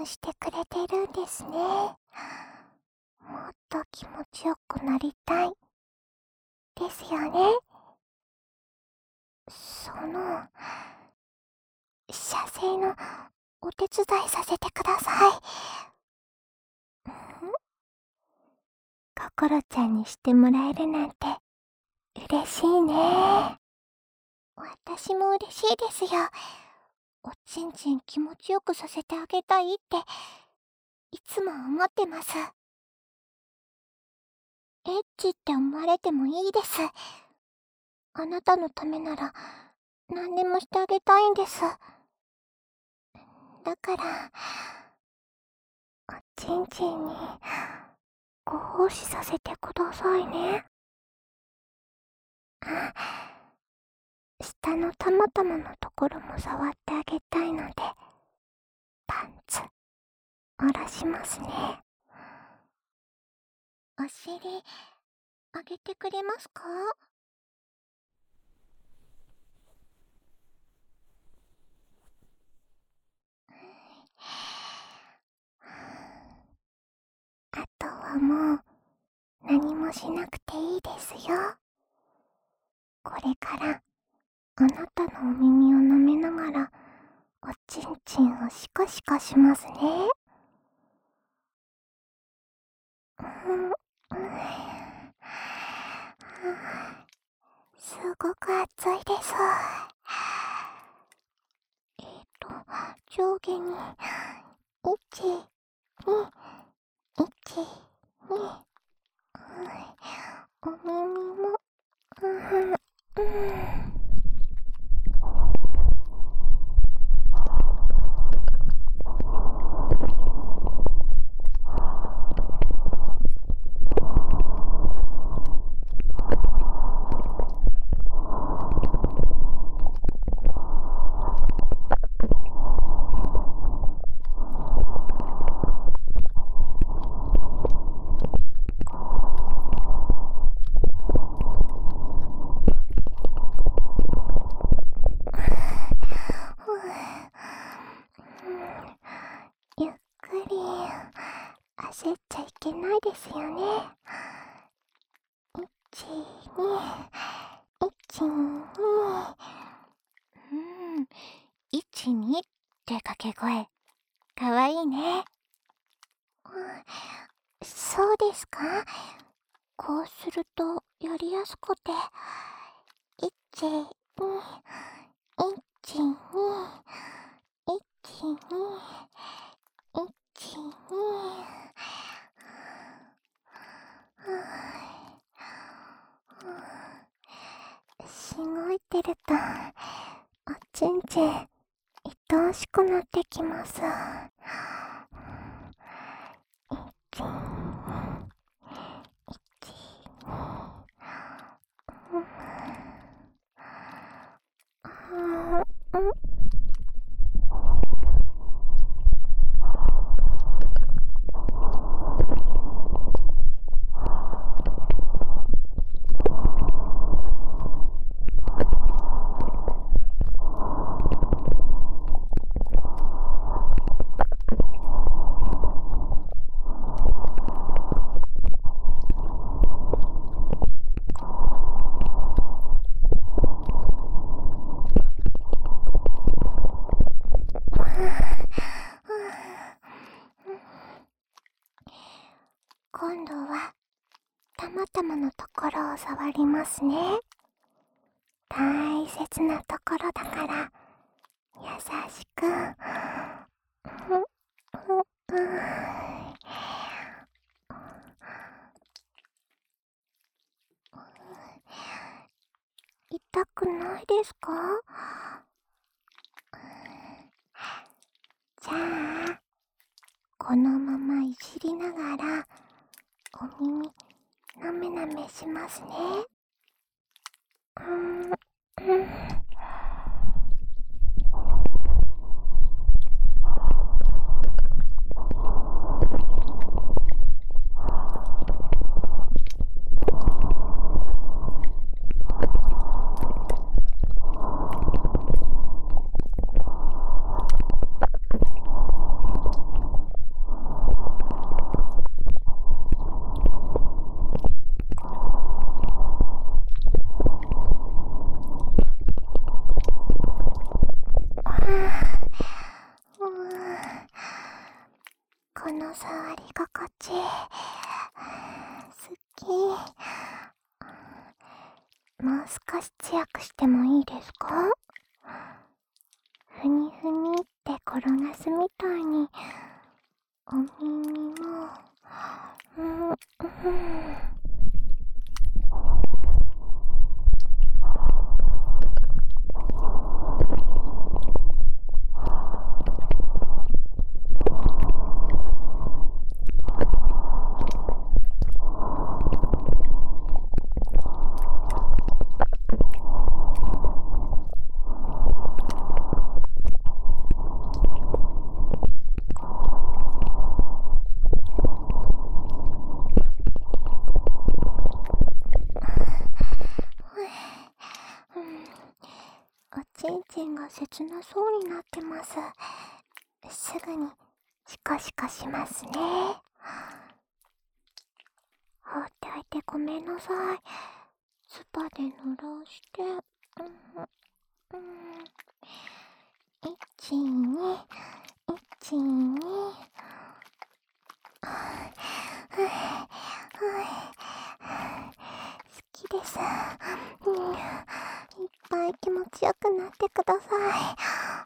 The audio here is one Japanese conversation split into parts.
してくれてるんですね。もっと気持ちよくなりたいですよね。射精のお手伝いさせてください。心ちゃんにしてもらえるなんて嬉しいね。私も嬉しいですよ。おちんちん気持ちよくさせてあげたいっていつも思ってます。エッチって思われてもいいです。あなたのためなら何でもしてあげたいんです。だからおちんちんにご奉仕させてくださいね。下のたまたまのところも触ってあげたいので、パンツ下ろしますね。お尻上げてくれますか？あとはもう何もしなくていいですよ。これからあなたのお耳を舐めながらおちんちんをシカシカしますね。すごく熱いです。上下に1、2、1、2、お耳も、ゆっくり焦っちゃいけないですよね。1、2、1、2。1、2って掛け声、かわいいね。そうですか？こうするとやりやすくて、1、2、1、2、1、2、1、2。しごいてるとおちんちん愛おしくなってきます。今度はたまたまのところを触りますね。大切なところだから優しく。痛くないですか？じゃあこのままいじりながらお耳なめなめしますね。 ち。好き。もう少し強くしてもいいですか？ふにふにって転がすみたいに、お耳も、おちんちんが切なそうになってます。すぐにシコシコしますね。放っておいてごめんなさい。スパで濡らして、1、2、1、2。好きです。いっぱい気持ちよくなってください。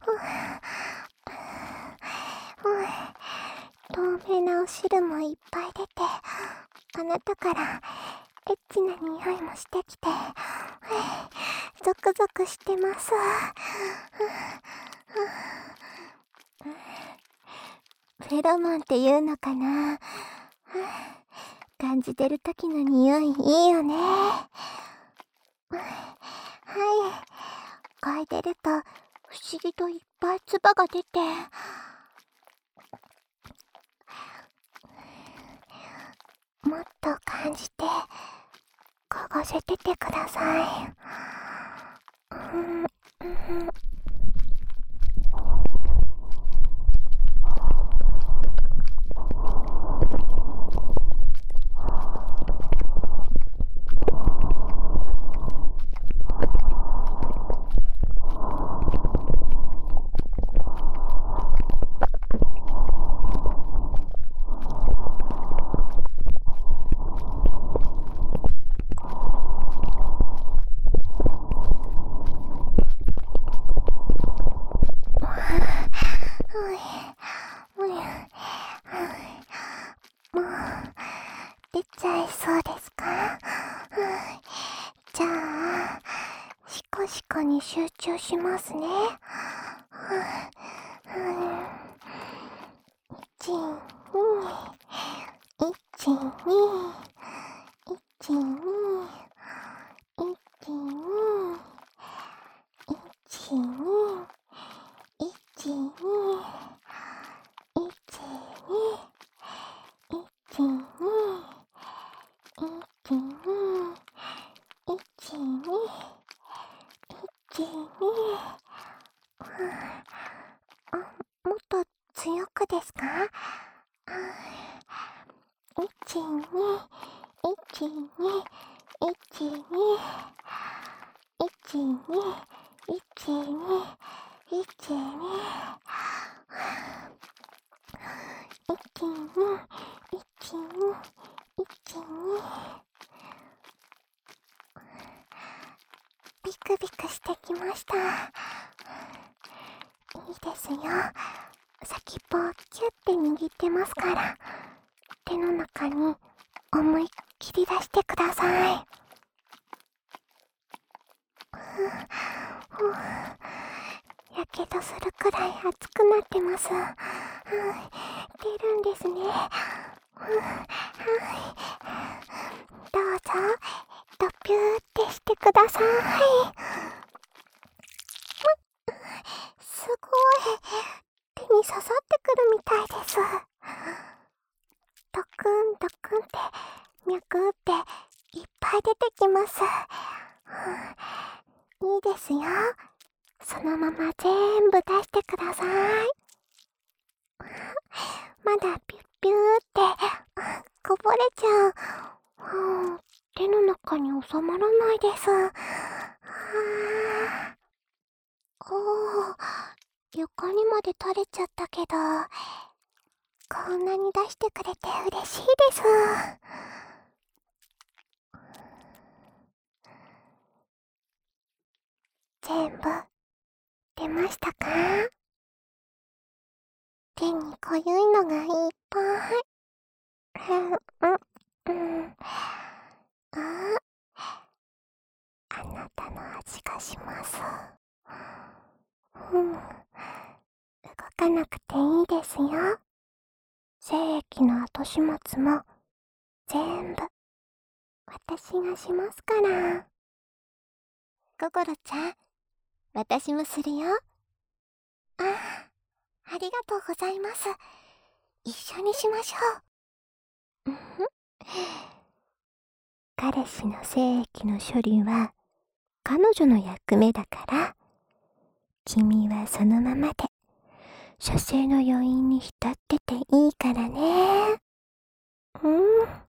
透明なお汁もいっぱい出て、あなたからエッチな匂いもしてきて、ゾクゾクしてます。フェロモンっていうのかな。感じてる時の匂いいいよね。はい。嗅いでると不思議といっぱい唾が出て、もっと感じて嗅がせててください。もう出ちゃいそうですか？じゃあシコシコに集中しますね。1、2、1、2、1、2、1、2、1、2、1、2、もっと強くですか？1、2、1、2、1、2、1、2、1、2、1、2、ビクビクしてきました。いいですよ。先っぽをキュッて握ってますから、手の中に思いっきり出してください。やけどするくらい熱くなってます。出るんですね。どうぞドピューってしてください。すごい、手に刺さってくるみたいです。ドクンドクンって脈っていっぱい出てきます。いいですよ。そのまま全部出してください。まだピュッピューってこぼれちゃう。手の中に収まらないです。床にまで垂れちゃったけど、 こんなに出してくれて嬉しいです。全部出ましたか？手に濃ゆいのがいっぱい。うん。あなたの味がします。動かなくていいですよ。精液の後始末も全部私がしますから。心ちゃん、私もするよ。ありがとうございます。一緒にしましょう。彼氏の精液の処理は彼女の役目だから、君はそのままで射精の余韻に浸ってていいからね。